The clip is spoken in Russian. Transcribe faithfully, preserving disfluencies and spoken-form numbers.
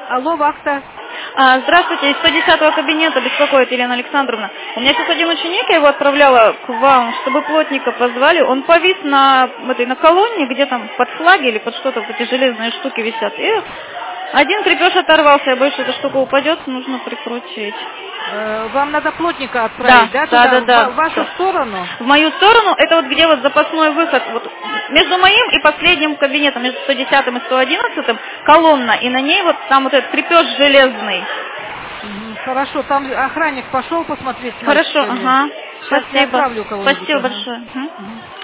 Алло, вахта. А, здравствуйте, из сто десятого кабинета беспокоит Елена Александровна. У меня сейчас один ученик, я его отправляла к вам, чтобы плотника позвали. Он повис на этой на колонне, где там под флаги или под что-то, вот эти железные штуки висят. И один крепеж оторвался, я боюсь, что эта штука упадет, нужно прикрутить. Э, вам надо плотника отправить, да? Да, да, да, да. В вашу да. сторону? В мою сторону, это вот где вот запасной выход, вот между моим и последним кабинетом, между сто десятым и сто одиннадцатым, колонна, и на ней вот там вот этот крепеж железный. Хорошо, там охранник пошел посмотреть. Хорошо, ага. Сейчас я Спасибо. отправлю кого-нибудь. Спасибо Ага. большое. Угу.